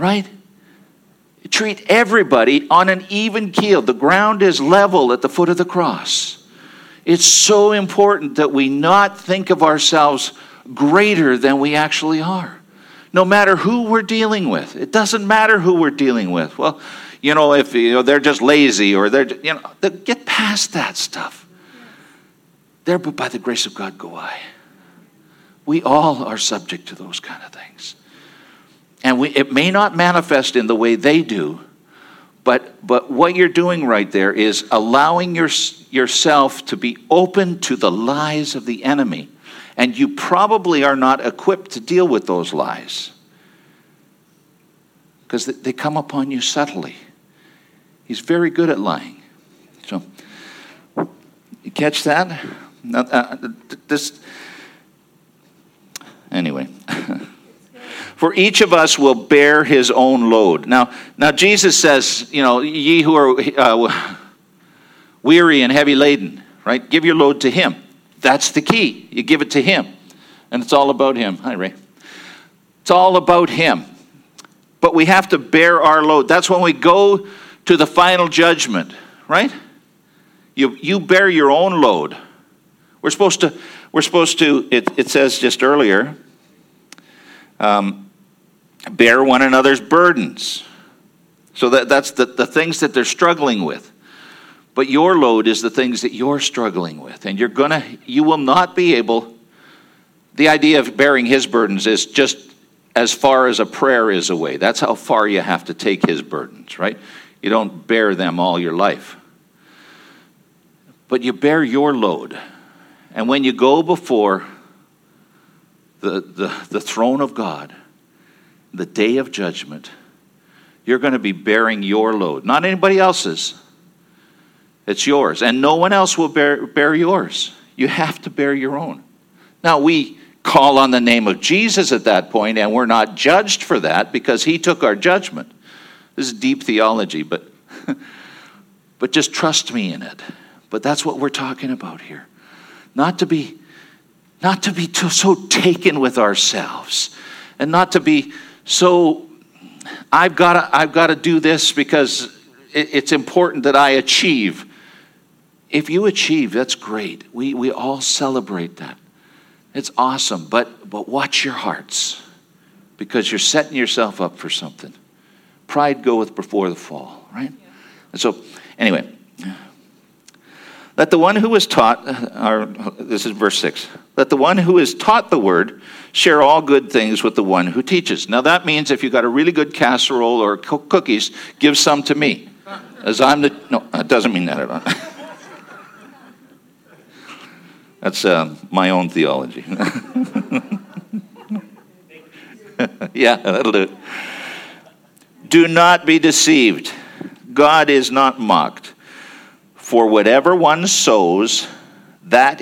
right? Treat everybody on an even keel. The ground is level at the foot of the cross. It's so important that we not think of ourselves greater than we actually are. No matter who we're dealing with. It doesn't matter who we're dealing with. Well, if they're just lazy or get past that stuff. There, but by the grace of God go I. We all are subject to those kind of things. And it may not manifest in the way they do, but what you're doing right there is allowing yourself to be open to the lies of the enemy. And you probably are not equipped to deal with those lies. Because they come upon you subtly. He's very good at lying. So, you catch that? Anyway. For each of us will bear his own load. Now Jesus says, ye who are weary and heavy laden, right? Give your load to him. That's the key. You give it to him. And it's all about him. Hi, Ray. It's all about him. But we have to bear our load. That's when we go to the final judgment, right? You bear your own load. We're supposed to, it says just earlier, bear one another's burdens. So that's the things that they're struggling with. But your load is the things that you're struggling with. And you will not be able, the idea of bearing his burdens is just as far as a prayer is away. That's how far you have to take his burdens, right? You don't bear them all your life. But you bear your load. And when you go before the throne of God, the day of judgment, you're going to be bearing your load. Not anybody else's. It's yours. And no one else will bear yours. You have to bear your own. Now, we call on the name of Jesus at that point, and we're not judged for that because he took our judgment. This is deep theology, but just trust me in it. But that's what we're talking about here. Not to be so taken with ourselves, and not to be so, I've got to do this because it's important that I achieve. If you achieve, that's great. We all celebrate that. It's awesome, but watch your hearts, because you're setting yourself up for something. Pride goeth before the fall, right? Yeah. And so, anyway, let the one who is taught, this is verse 6, let the one who is taught the word share all good things with the one who teaches. Now that means if you've got a really good casserole or cookies, give some to me. No, it doesn't mean that at all. That's my own theology. Yeah, that'll do it. Do not be deceived. God is not mocked. For whatever one sows, that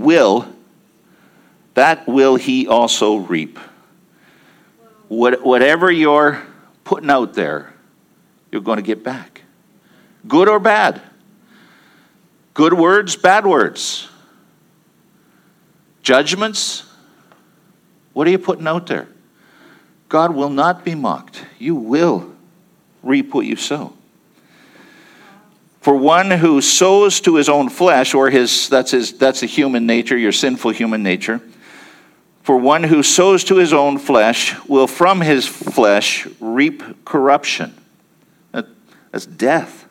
will he also reap. Whatever you're putting out there, you're going to get back. Good or bad. Good words, bad words. Judgments. What are you putting out there? God will not be mocked. You will reap what you sow. For one who sows to his own flesh, or that's a human nature, your sinful human nature. For one who sows to his own flesh will from his flesh reap corruption. That's death.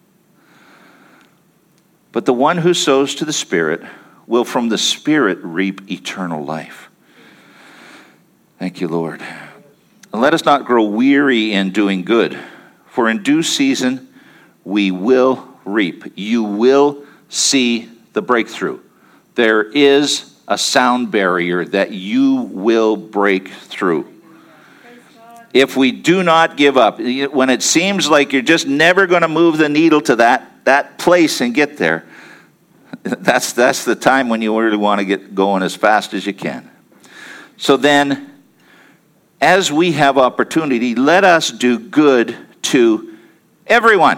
But the one who sows to the Spirit will from the Spirit reap eternal life. Thank you, Lord. And let us not grow weary in doing good, for in due season we will reap. You will see the breakthrough. There is a sound barrier that you will break through. If we do not give up, when it seems like you're just never going to move the needle to that place and get there, that's the time when you really want to get going as fast as you can. So then, as we have opportunity, let us do good to everyone.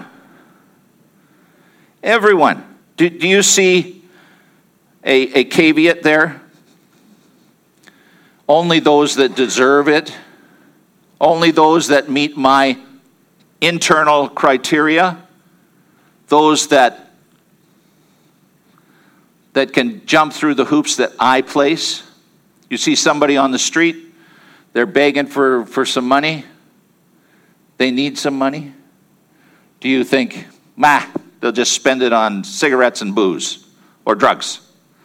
Everyone. Do you see a caveat there? Only those that deserve it. Only those that meet my internal criteria, those that can jump through the hoops that I place. You see somebody on the street, they're begging for some money. They need some money. Do you think, they'll just spend it on cigarettes and booze or drugs?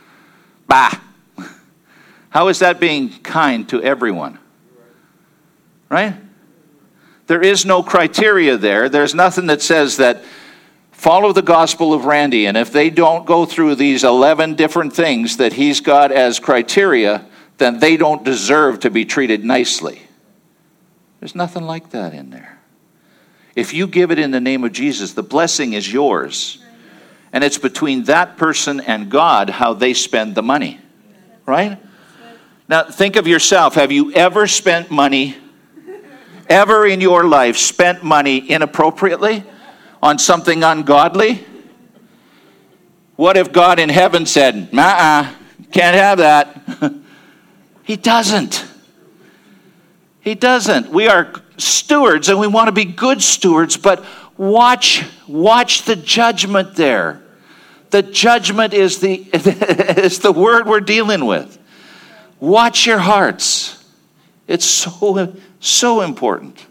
How is that being kind to everyone? Right? There is no criteria there. There's nothing that says that follow the gospel of Randy, and if they don't go through these 11 different things that he's got as criteria, then they don't deserve to be treated nicely. There's nothing like that in there. If you give it in the name of Jesus, the blessing is yours. And it's between that person and God how they spend the money. Right? Now, think of yourself. Have you ever spent money, ever in your life spent money inappropriately on something ungodly? What if God in heaven said, can't have that? He doesn't. He doesn't. We are stewards and we want to be good stewards, but watch the judgment there. The judgment is the word we're dealing with. Watch your hearts. It's so important.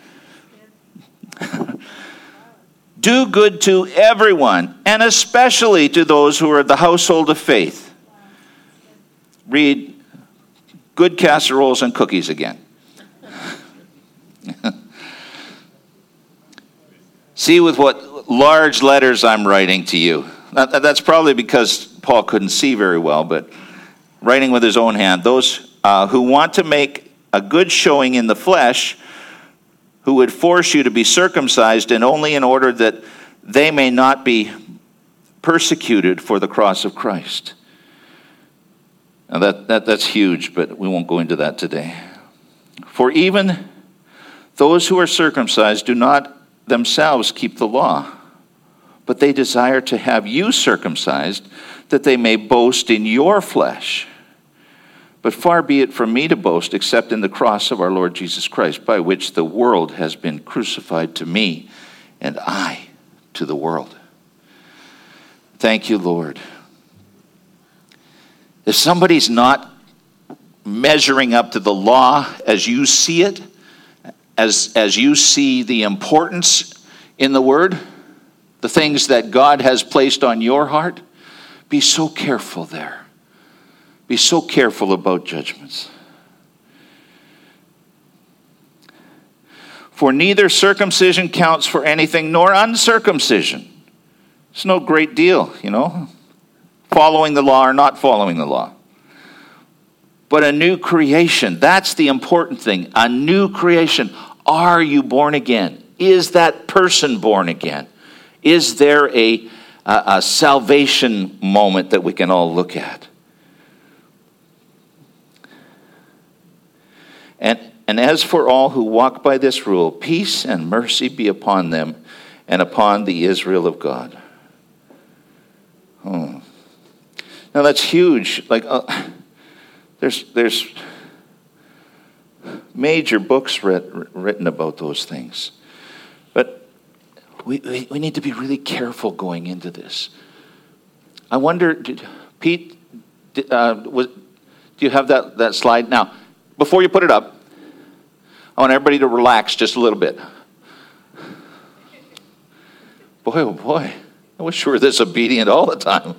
Do good to everyone, and especially to those who are the household of faith. Read Good Casseroles and Cookies again. See with what large letters I'm writing to you. That's probably because Paul couldn't see very well, but writing with his own hand. Those who want to make a good showing in the flesh, who would force you to be circumcised, and only in order that they may not be persecuted for the cross of Christ. Now that's huge, but we won't go into that today. For even those who are circumcised do not themselves keep the law, but they desire to have you circumcised, that they may boast in your flesh. But far be it from me to boast, except in the cross of our Lord Jesus Christ, by which the world has been crucified to me, and I to the world. Thank you, Lord. If somebody's not measuring up to the law as you see it, as you see the importance in the word, the things that God has placed on your heart, be so careful there. Be so careful about judgments. For neither circumcision counts for anything, nor uncircumcision. It's no great deal, following the law or not following the law. But a new creation, that's the important thing. A new creation. Are you born again? Is that person born again? Is there a salvation moment that we can all look at? And as for all who walk by this rule, peace and mercy be upon them and upon the Israel of God. Now that's huge. There's major books written about those things. But we need to be really careful going into this. I wonder, Pete, do you have that slide? Now, before you put it up, I want everybody to relax just a little bit. Boy, oh boy. I wish we were this obedient all the time.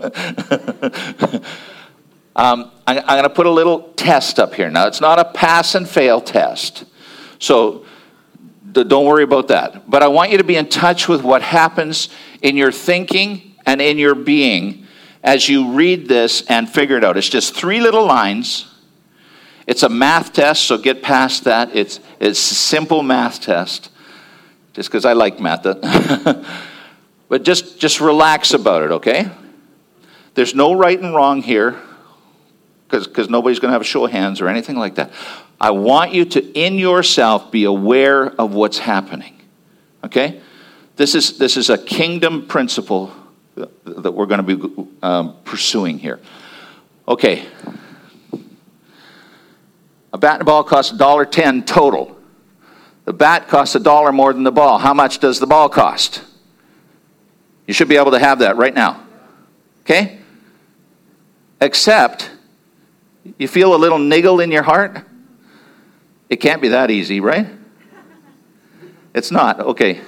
I'm going to put a little test up here. Now, it's not a pass and fail test. So don't worry about that. But I want you to be in touch with what happens in your thinking and in your being as you read this and figure it out. It's just 3 little lines. It's a math test, so get past that. It's a simple math test, just because I like math. But just relax about it, okay? There's no right and wrong here, because nobody's going to have a show of hands or anything like that. I want you to, in yourself, be aware of what's happening, okay? This is a kingdom principle that we're going to be pursuing here. Okay. A bat and ball costs $1.10 total. The bat costs $1 more than the ball. How much does the ball cost? You should be able to have that right now. Okay? Except, you feel a little niggle in your heart? It can't be that easy, right? It's not. Okay.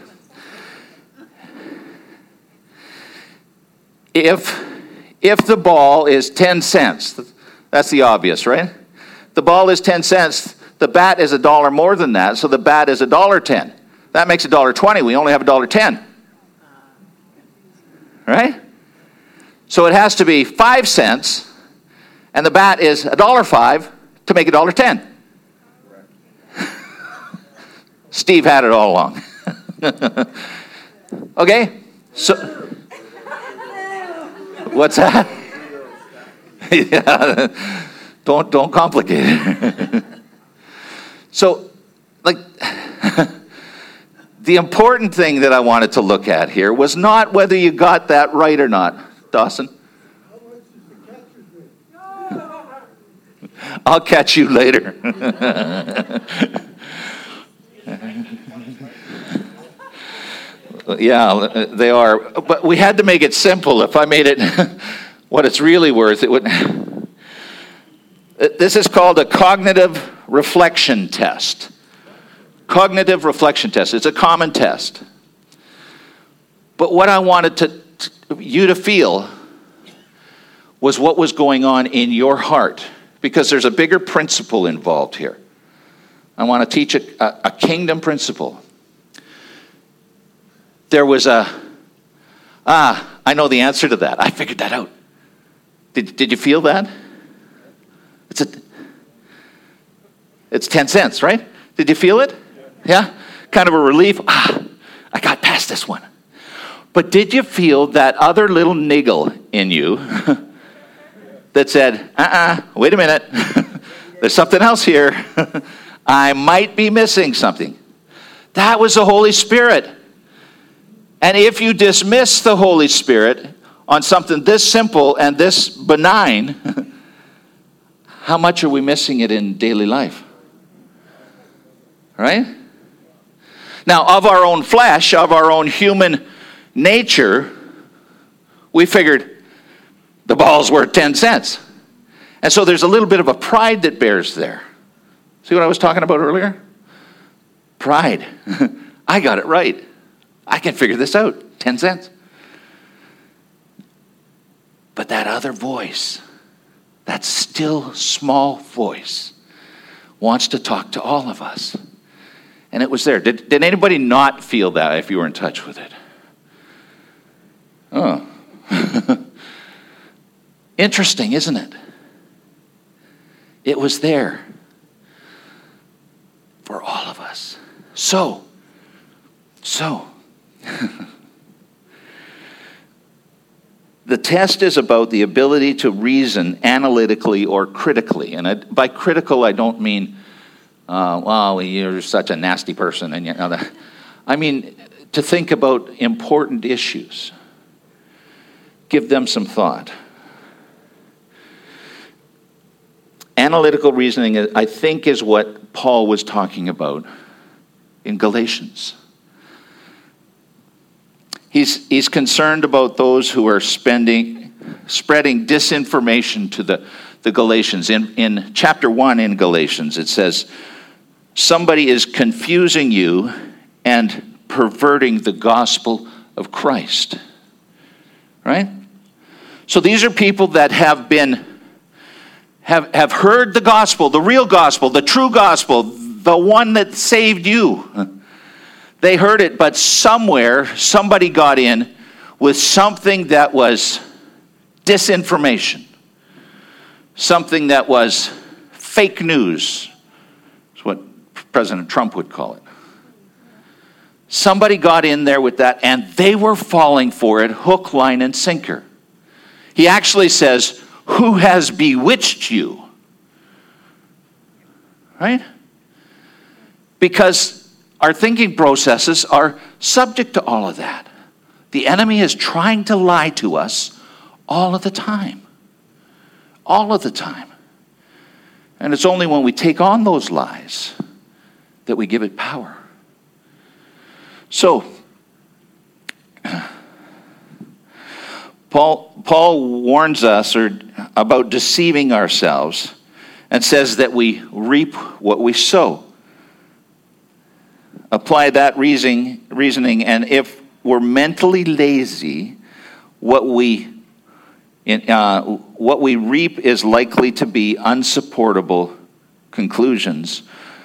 If the ball is 10 cents, that's the obvious, right? The ball is 10 cents. The bat is $1 more than that, so the bat is $1.10. That makes $1.20. We only have $1.10. Right? So it has to be 5 cents, and the bat is $1.05 to make $1.10. Steve had it all along. Okay? So, what's that? Yeah. Don't complicate it. So, like, the important thing that I wanted to look at here was not whether you got that right or not. Dawson? I'll catch you later. Yeah, they are. But we had to make it simple. If I made it what it's really worth, it would. This is called a cognitive reflection test. Cognitive reflection test. It's a common test. But what I wanted you to feel was what was going on in your heart, because there's a bigger principle involved here. I want to teach a kingdom principle. There was I know the answer to that. I figured that out. Did you feel that? It's 10 cents, right? Did you feel it? Yeah? Kind of a relief. I got past this one. But did you feel that other little niggle in you that said, wait a minute. There's something else here. I might be missing something. That was the Holy Spirit. And if you dismiss the Holy Spirit on something this simple and this benign, how much are we missing it in daily life? Right? Now, of our own flesh, of our own human nature, we figured the ball's worth 10 cents. And so there's a little bit of a pride that bears there. See what I was talking about earlier? Pride. I got it right. I can figure this out. 10 cents. But that other voice, that still small voice, wants to talk to all of us. And it was there. Did anybody not feel that if you were in touch with it? Oh. Interesting, isn't it? It was there for all of us. So, the test is about the ability to reason analytically or critically. And by critical, I don't mean, well, you're such a nasty person. And I mean, to think about important issues. Give them some thought. Analytical reasoning, I think, is what Paul was talking about in Galatians. He's concerned about those who are spreading disinformation to the Galatians. In chapter 1 in Galatians, it says, somebody is confusing you and perverting the gospel of Christ. Right? So these are people that have heard the gospel, the real gospel, the true gospel, the one that saved you. They heard it, but somewhere, somebody got in with something that was disinformation. Something that was fake news. Is what President Trump would call it. Somebody got in there with that, and they were falling for it, hook, line, and sinker. He actually says, who has bewitched you? Right? Because our thinking processes are subject to all of that. The enemy is trying to lie to us all of the time. All of the time. And it's only when we take on those lies that we give it power. So, Paul warns us about deceiving ourselves and says that we reap what we sow. Apply that reasoning, and if we're mentally lazy, what we reap is likely to be unsupportable conclusions,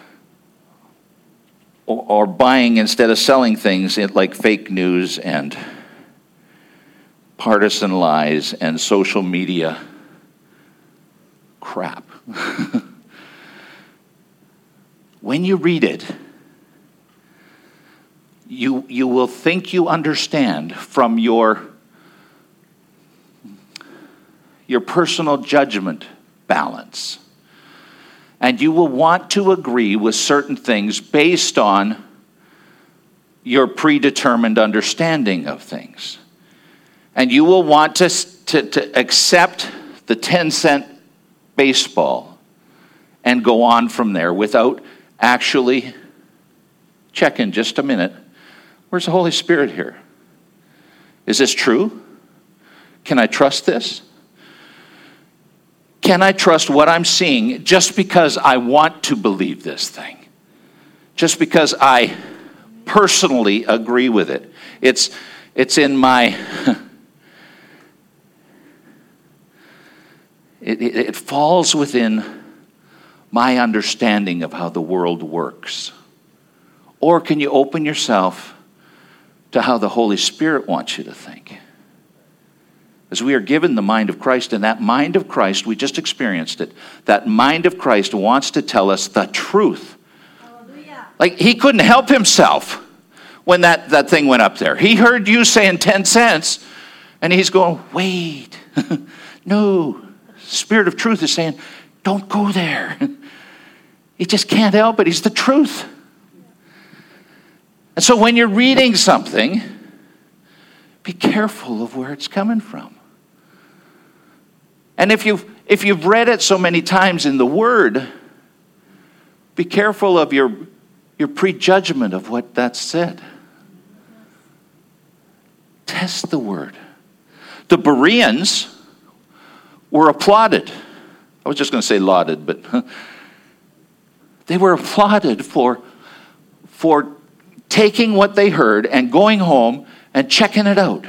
or buying instead of selling things like fake news and partisan lies and social media crap. When you read it, you will think you understand from your personal judgment balance. And you will want to agree with certain things based on your predetermined understanding of things. And you will want to accept the 10-cent baseball and go on from there without actually checking just a minute. Where's the Holy Spirit here? Is this true? Can I trust this? Can I trust what I'm seeing just because I want to believe this thing? Just because I personally agree with it. It's in my... It falls within my understanding of how the world works. Or can you open yourself to how the Holy Spirit wants you to think? As we are given the mind of Christ, and that mind of Christ, we just experienced it, that mind of Christ wants to tell us the truth. Hallelujah. Like, he couldn't help himself when that thing went up there. He heard you saying 10 cents, and he's going, wait, no. Spirit of truth is saying, don't go there. He just can't help it. He's the truth. And so when you're reading something, be careful of where it's coming from. And if you've read it so many times in the Word, be careful of your prejudgment of what that said. Test the Word. The Bereans were applauded. I was just going to say lauded, but they were applauded for taking what they heard and going home and checking it out.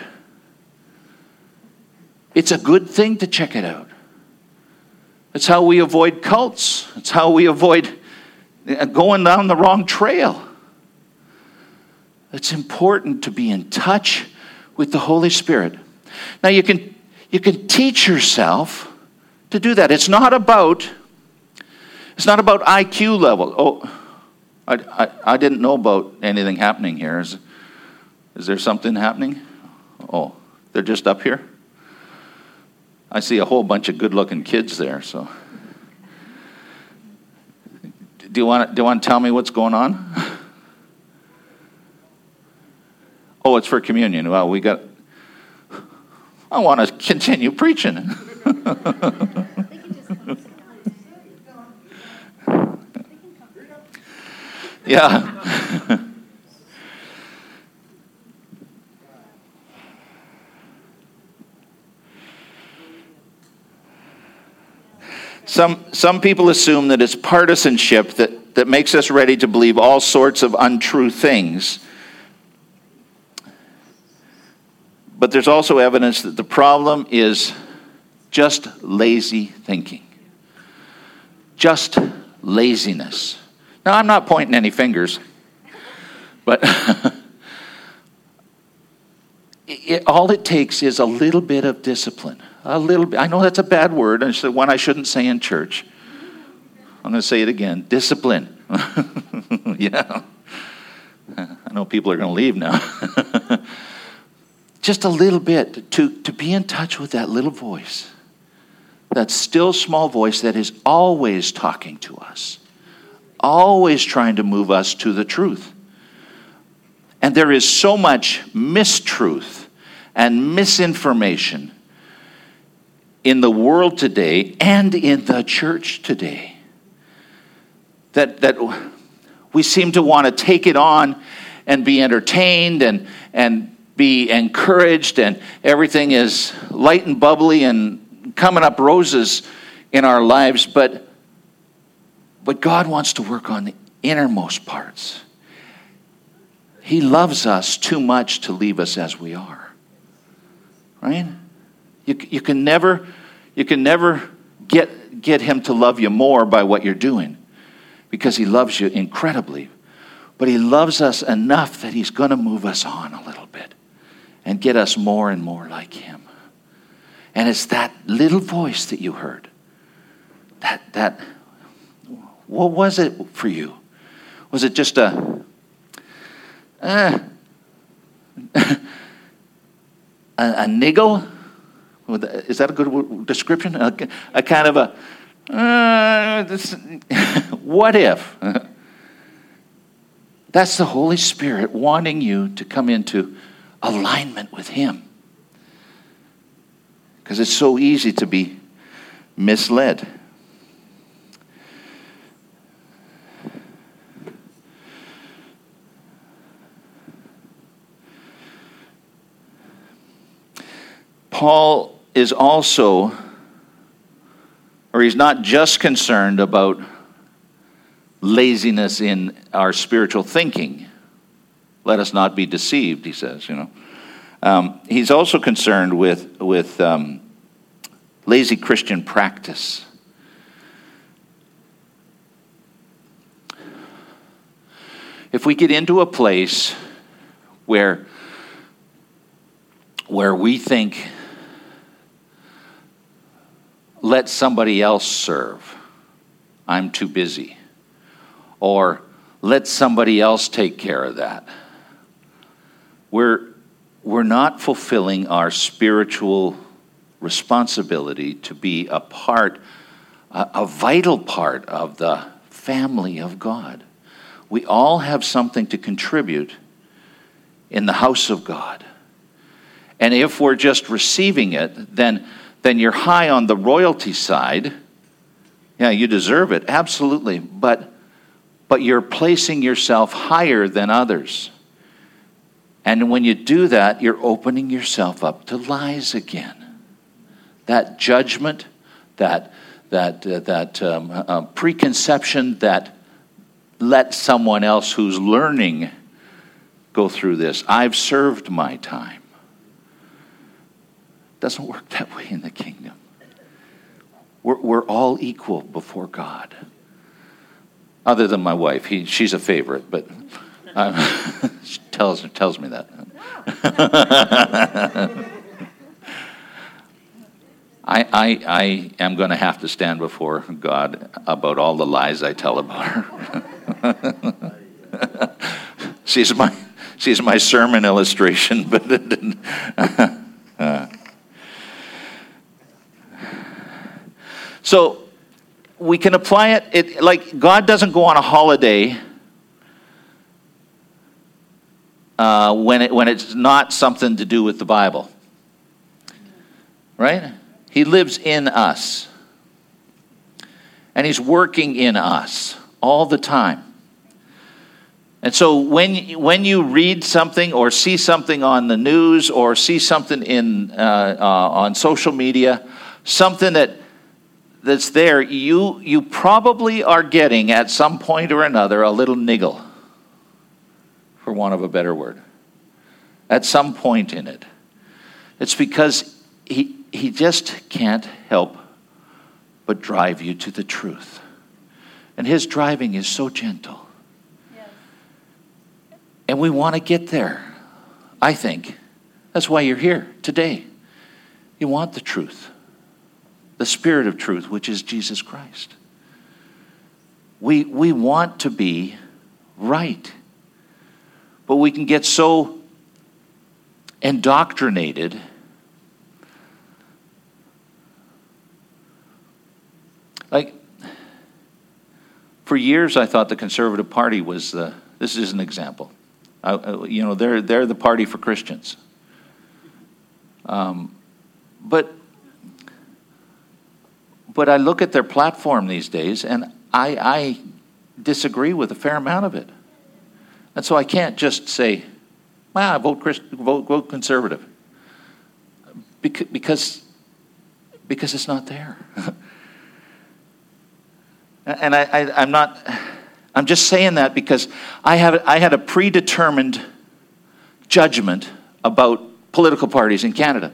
It's a good thing to check it out. It's how we avoid cults. It's how we avoid going down the wrong trail. It's important to be in touch with the Holy Spirit. Now you can teach yourself to do that. It's not about IQ level. Oh, I didn't know about anything happening here. Is there something happening? Oh, they're just up here? I see a whole bunch of good-looking kids there. So, do you want to tell me what's going on? Oh, it's for communion. Well, I want to continue preaching. Yeah. Some people assume that it's partisanship that makes us ready to believe all sorts of untrue things. But there's also evidence that the problem is just lazy thinking. Just laziness. Now, I'm not pointing any fingers, but all it takes is a little bit of discipline. A little bit. I know that's a bad word, and it's the one I shouldn't say in church. I'm going to say it again. Discipline. Yeah. I know people are going to leave now. Just a little bit to be in touch with that little voice. That still small voice that is always talking to us. Always trying to move us to the truth. And there is so much mistruth and misinformation in the world today and in the church today that we seem to want to take it on and be entertained and be encouraged, and everything is light and bubbly and coming up roses in our lives, but God wants to work on the innermost parts. He loves us too much to leave us as we are. Right? You can never get him to love you more by what you're doing, because he loves you incredibly. But he loves us enough that he's going to move us on a little bit and get us more and more like him. And it's that little voice that you heard. That what was it for you? Was it just a niggle? Is that a good description? A kind of what if? That's the Holy Spirit wanting you to come into alignment with him. Because it's so easy to be misled. Paul is also, or he's not just concerned about laziness in our spiritual thinking. Let us not be deceived, he says, He's also concerned with lazy Christian practice. If we get into a place where we think, let somebody else serve, I'm too busy, or let somebody else take care of that, we're not fulfilling our spiritual responsibility to be a vital part of the family of God. We all have something to contribute in the house of God. And if we're just receiving it, then you're high on the royalty side. Yeah, you deserve it, absolutely. But you're placing yourself higher than others. And when you do that, you're opening yourself up to lies again. That judgment, that preconception that let someone else who's learning go through this. I've served my time. Doesn't work that way in the kingdom. We're all equal before God. Other than my wife, she's a favorite, but she tells me that. I am going to have to stand before God about all the lies I tell about her. She's my sermon illustration, but so we can apply it. Like God doesn't go on a holiday when it's not something to do with the Bible, right? He lives in us, and he's working in us all the time. And so when you read something or see something on the news or see something on social media, something that's there, you probably are getting at some point or another a little niggle, for want of a better word, at some point in it. It's because he just can't help but drive you to the truth. And his driving is so gentle. Yes. And we want to get there, I think. That's why you're here today. You want the truth. The Spirit of truth, which is Jesus Christ. We want to be right. But we can get so indoctrinated. Like, for years I thought the Conservative Party was this is an example. They're the party for Christians. But I look at their platform these days, and I disagree with a fair amount of it. And so I can't just say, well, vote conservative. Because it's not there. And I'm just saying that because I had a predetermined judgment about political parties in Canada.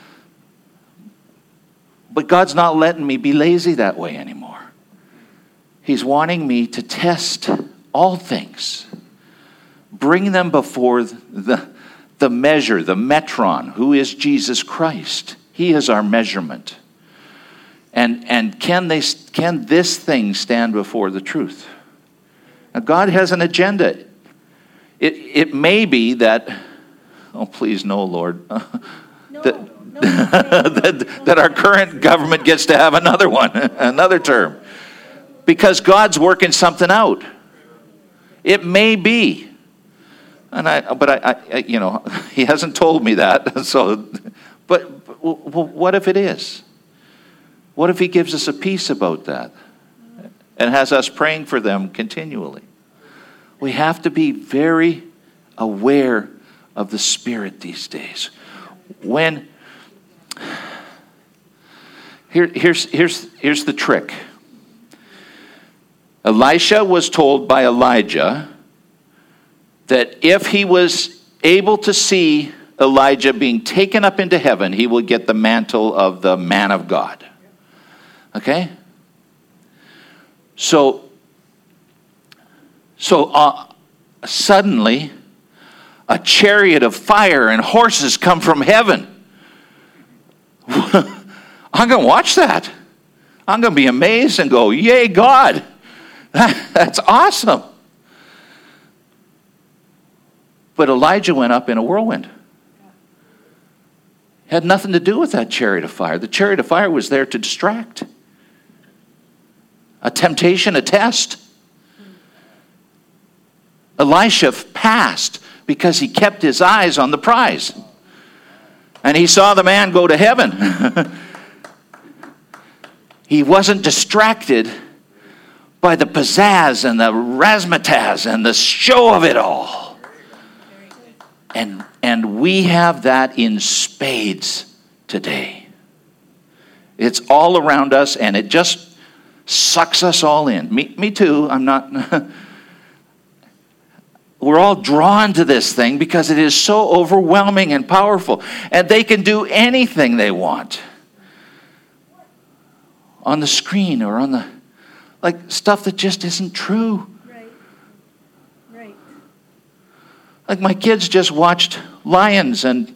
But God's not letting me be lazy that way anymore. He's wanting me to test all things. Bring them before the measure, the metron, who is Jesus Christ. He is our measurement. And can this thing stand before the truth? Now, God has an agenda. It may be that, oh please no, Lord, that our current government gets to have another one, another term, because God's working something out. It may be, but I He hasn't told me that. So, but what if it is? What if He gives us a peace about that and has us praying for them continually? We have to be very aware of the Spirit these days. Here's the trick. Elisha was told by Elijah that if he was able to see Elijah being taken up into heaven, he will get the mantle of the man of God. Okay? So suddenly, a chariot of fire and horses come from heaven. I'm going to watch that. I'm going to be amazed and go, yay, God. That's awesome. But Elijah went up in a whirlwind. Had nothing to do with that chariot of fire. The chariot of fire was there to distract. A temptation, a test. Elisha passed because he kept his eyes on the prize. And he saw the man go to heaven. He wasn't distracted by the pizzazz and the razzmatazz and the show of it all. And we have that in spades today. It's all around us, and it just sucks us all in. Me too. I'm not... We're all drawn to this thing because it is so overwhelming and powerful. And they can do anything they want. On the screen or on the... Like stuff that just isn't true. Right. Like my kids just watched lions and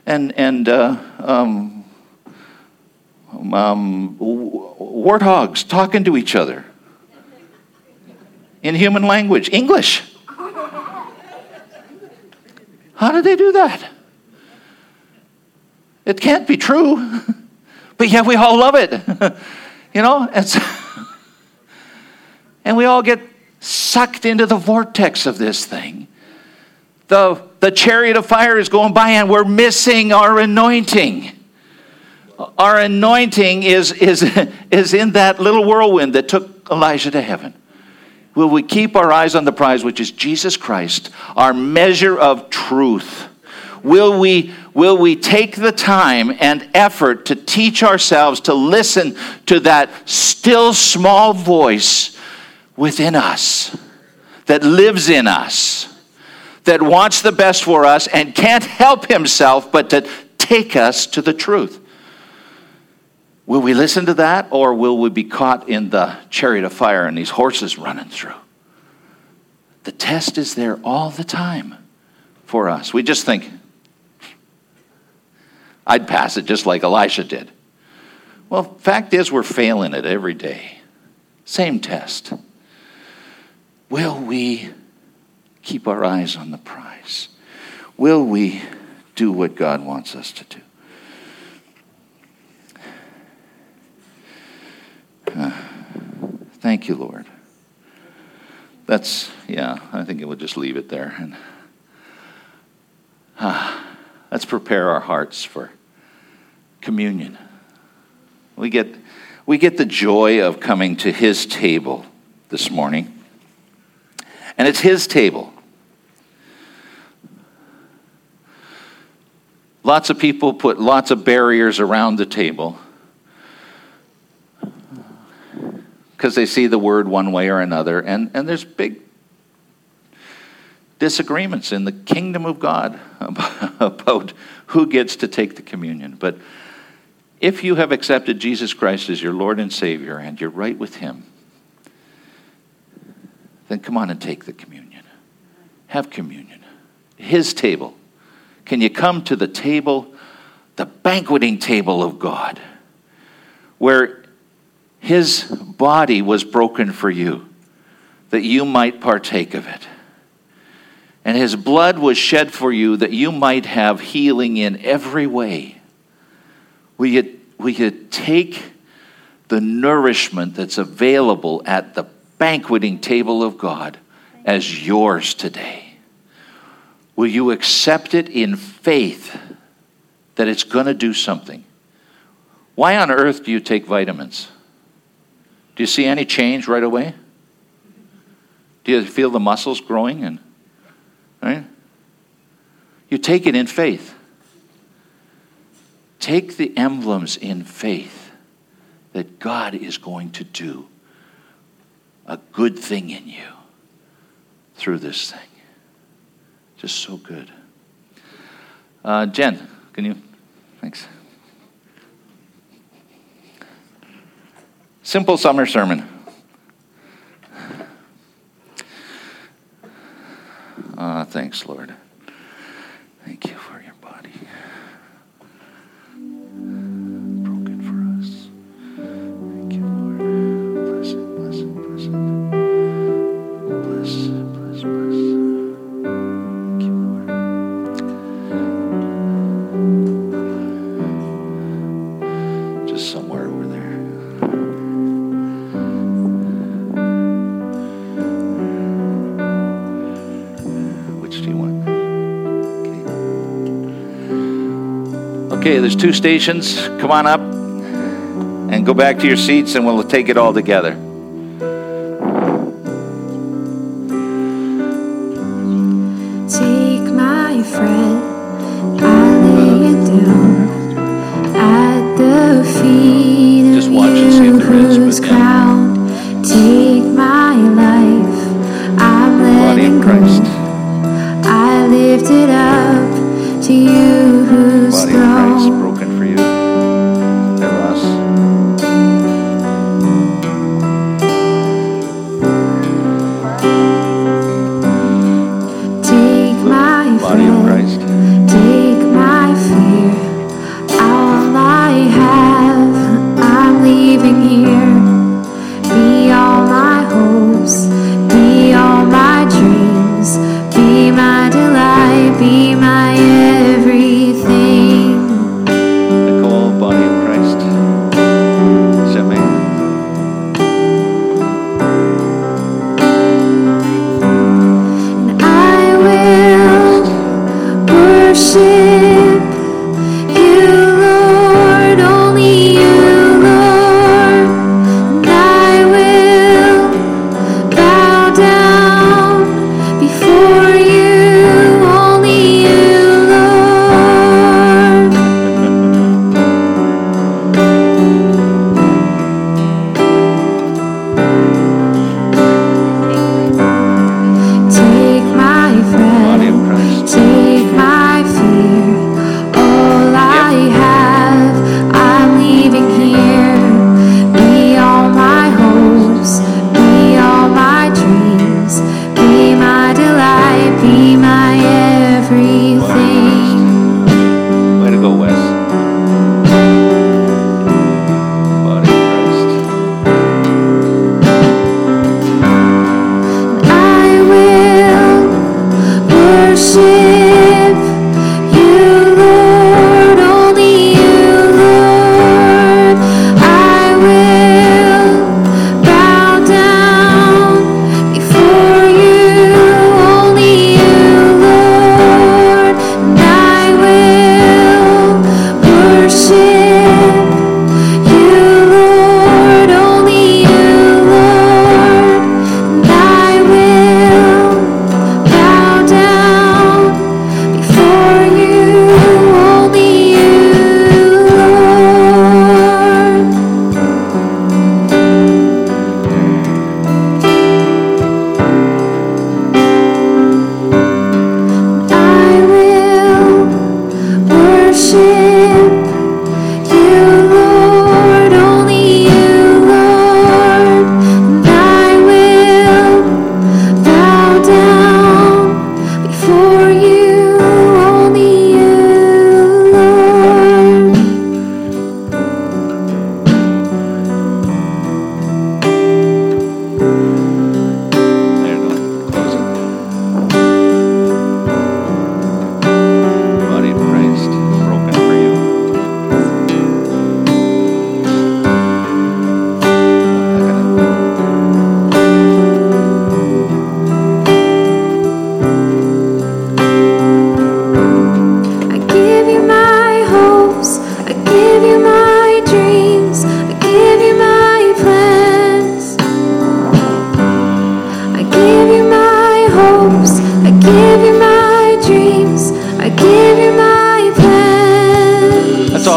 warthogs talking to each other. In human language. English. How did they do that? It can't be true. But yet we all love it. And we all get sucked into the vortex of this thing. The chariot of fire is going by and we're missing our anointing. Our anointing is in that little whirlwind that took Elijah to heaven. Will we keep our eyes on the prize, which is Jesus Christ, our measure of truth? Will we take the time and effort to teach ourselves to listen to that still small voice within us, that lives in us, that wants the best for us and can't help himself but to take us to the truth? Will we listen to that, or will we be caught in the chariot of fire and these horses running through? The test is there all the time for us. We just think, I'd pass it just like Elisha did. Well, fact is, we're failing it every day. Same test. Will we keep our eyes on the prize? Will we do what God wants us to do? Thank you, Lord. I think we'll just leave it there. And let's prepare our hearts for communion. We get the joy of coming to His table this morning. And it's His table. Lots of people put lots of barriers around the table because they see the word one way or another. And there's big disagreements in the kingdom of God about who gets to take the communion. But if you have accepted Jesus Christ as your Lord and Savior and you're right with him, then come on and take the communion. Have communion. His table. Can you come to the table, the banqueting table of God, where his body was broken for you, that you might partake of it? And his blood was shed for you, that you might have healing in every way. Will you take the nourishment that's available at the banqueting table of God as yours today? Will you accept it in faith that it's going to do something? Why on earth do you take vitamins? Do you see any change right away? Do you feel the muscles growing? Right? You take it in faith. Take the emblems in faith that God is going to do a good thing in you through this thing. Just so good. Jen, can you? Thanks. Simple summer sermon. Thanks, Lord. Thank you for your body. Broken for us. Thank you, Lord. Bless it, bless it, bless it. Bless, bless, bless. Thank you, Lord. Just somewhere over there. Okay, there's 2 stations. Come on up and go back to your seats and we'll take it all together. Take my friend, I lay it down at the feet Just of watch and see if you there is, who's but yeah. crowned. Take my life, I'm Body letting of Christ. go. I lift it up to you who's Body of Christ throne. broken for you. There, Ross. Take my Body of Christ. take my fear, all I have, I'm leaving here. Be all my hopes, be all my dreams, be my delight, be my everything. Nicole, body of Christ. Jimmy. And I will worship you, Lord, only you, Lord. And I will bow down before you, only you, Lord. Take my Body friend, of Christ. take my fear,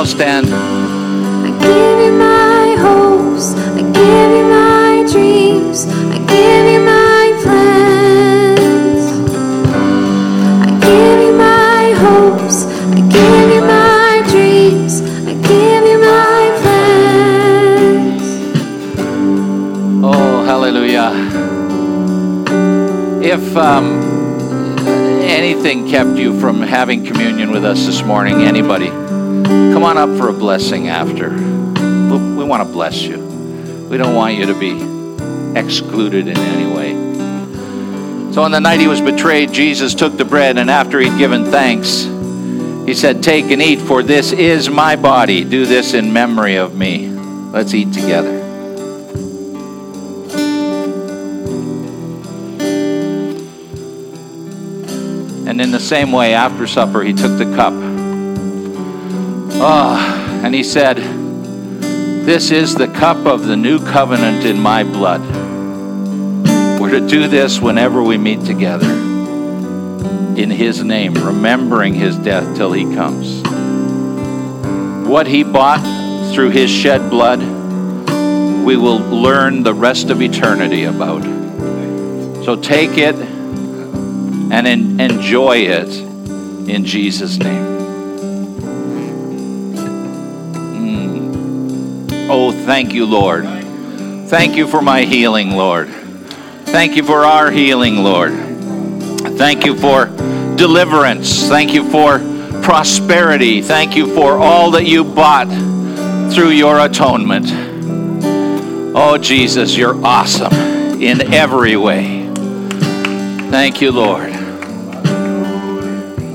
stand. I give you my hopes, I give you my dreams, I give you my plans. I give you my hopes, I give you my dreams, I give you my plans. Oh, hallelujah. If anything kept you from having communion with us this morning, anybody, come on up for a blessing after. We want to bless you. We don't want you to be excluded in any way. So on the night he was betrayed, Jesus took the bread, and after he'd given thanks, he said, "Take and eat, for this is my body. Do this in memory of me." Let's eat together. And in the same way, after supper, he took the cup. And he said, "This is the cup of the new covenant in my blood. We're to do this whenever we meet together. In his name, remembering his death till he comes." What he bought through his shed blood, we will learn the rest of eternity about. So take it and enjoy it in Jesus' name. Oh, thank you, Lord. Thank you for my healing, Lord. Thank you for our healing, Lord. Thank you for deliverance. Thank you for prosperity. Thank you for all that you bought through your atonement. Oh, Jesus, you're awesome in every way. Thank you, Lord.